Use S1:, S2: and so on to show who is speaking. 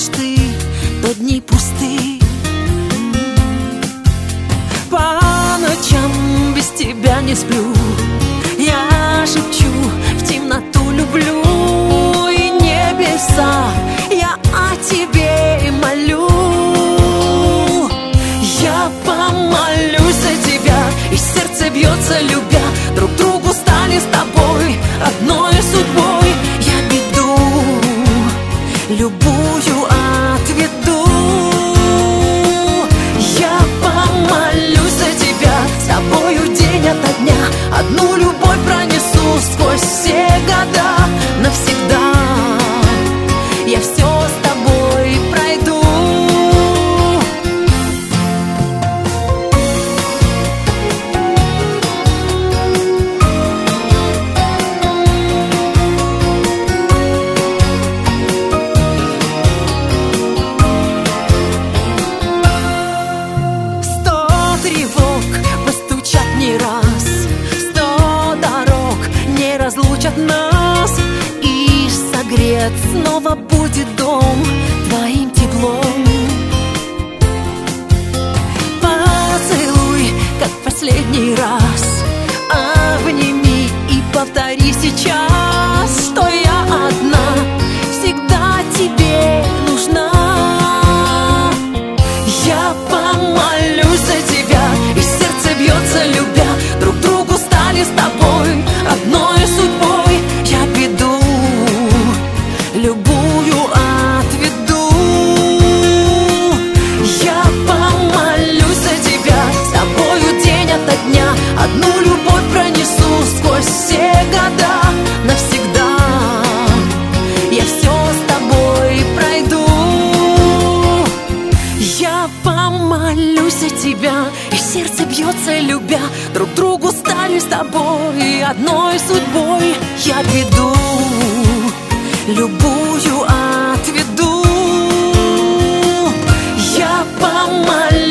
S1: уходишь ты, то дни пусты. По ночам без тебя не сплю, я шепчу в темноту люблю. И небеса я о тебе молю. Я помолюсь за тебя, и сердце бьется, любя. Друг другу стали с тобой одной судьбой. Я беду любую отведу. Я помолюсь за тебя, с тобою день ото дня. Одну любовь пронесу сквозь все года. Навсегда я все с тобой пройду. Разлучат нас, и согрет снова будет дом твоим теплом. Поцелуй, как последний раз, обними и повтори сейчас, что я одна, всегда тебе нужна. Я помолюсь за тебя, и сердце бьется, любя. Друг другу стали с тобой одной судьбой. Я беду любую отведу. Я помолюсь за тебя, с тобою день ото дня. Одну любовь пронесу сквозь все года. Навсегда я все с тобой пройду. Я помолюсь за тебя, и сердце бьется, любя. Друг другу стали с тобой одной судьбой. Я беду любую отведу. Я помолюсь